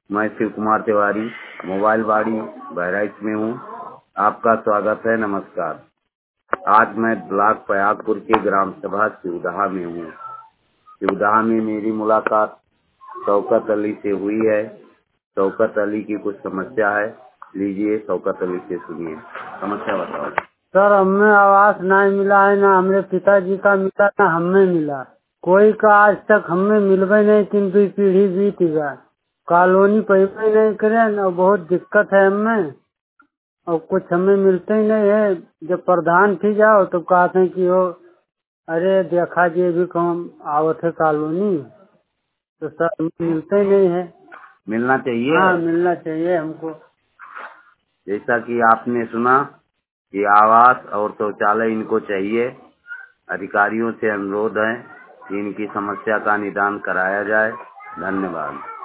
मैं शिव कुमार तिवारी मोबाइल बाड़ी बहराइच में हूँ। आपका स्वागत है। नमस्कार। आज मैं ब्लॉक प्रयागपुर के ग्राम सभा शिवदहा में हूँ। शिवदहा में मेरी मुलाकात शौकत अली से हुई है। शौकत अली की कुछ समस्या है, लीजिए शौकत अली से सुनिए। समस्या बताओ। सर, हमें आवास नहीं मिला है, ना हमारे पिताजी का मिला ना हमें मिला। कोई का आज तक हमें मिलवे नहीं, 3 पीढ़ी बीत गया। कॉलोनी पैसे नहीं करे न, बहुत दिक्कत है हमें। और कुछ हमें मिलते ही नहीं है। जब प्रधान थी जाओ तो कहते हैं कि वो अरे देखा जी भी कम आवत है कॉलोनी, तो सर हमें मिलते ही नहीं है। मिलना चाहिए। हाँ, मिलना चाहिए हमको। जैसा कि आपने सुना कि आवास और शौचालय इनको चाहिए। अधिकारियों से अनुरोध है कि इनकी समस्या का निदान कराया जाए। धन्यवाद।